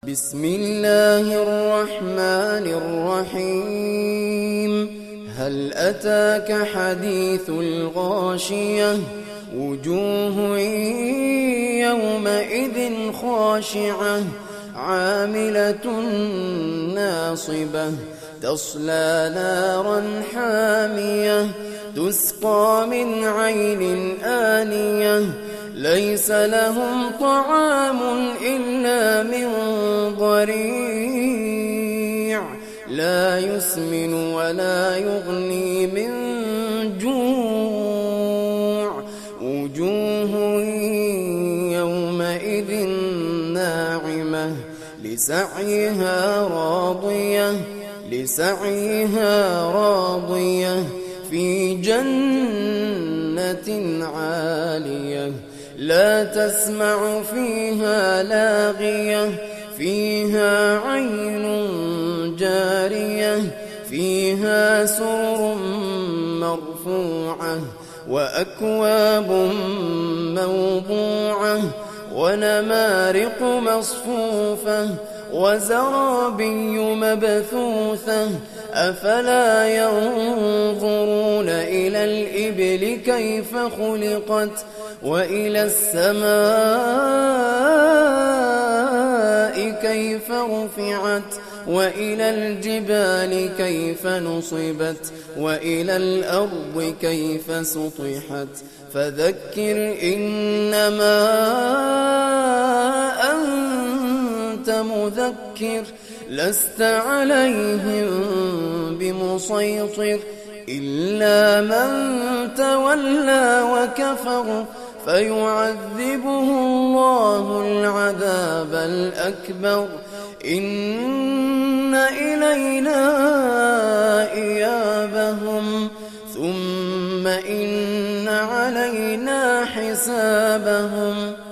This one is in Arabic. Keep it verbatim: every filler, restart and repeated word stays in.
بسم الله الرحمن الرحيم هل أتاك حديث الغاشية وجوه يومئذ خاشعة عاملة ناصبة تصلى نارا حامية تسقى من عين آنية ليس لهم طعام إلا من ضريع لا يسمن ولا يغني من جوع وجوه يومئذ ناعمة لسعيها راضية لسعيها راضية في جنة عالية لا تسمع فيها لاغية فيها عين جارية فيها سرر مرفوعة وأكواب موضوعة ونمارق مصفوفة وزرابي مبثوثة أفلا ينظرون إلى الإبل كيف خلقت وإلى السماء كيف رفعت وإلى الجبال كيف نصبت وإلى الأرض كيف سطحت فذكر إنما أنت مذكر لست عليهم بمسيطر إلا من تولى وكفر فيعذبه الله العذاب الأكبر إن إلينا إيابهم ثم إن علينا حسابهم